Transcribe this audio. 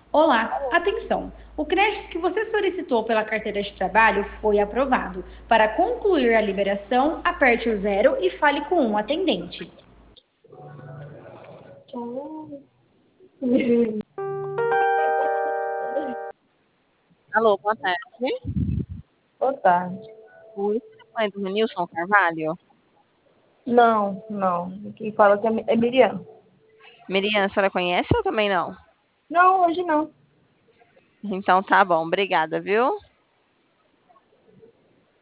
Olá, atenção! O crédito que você solicitou pela carteira de trabalho foi aprovado. Para concluir a liberação, aperte o zero e fale com um atendente. Alô, boa tarde. Boa tarde. Oi, telefone do Nilson Carvalho. Não, não. Quem fala que é Miriam. Miriam, a senhora conhece ou também não? Não, hoje não. Então tá bom, obrigada, viu?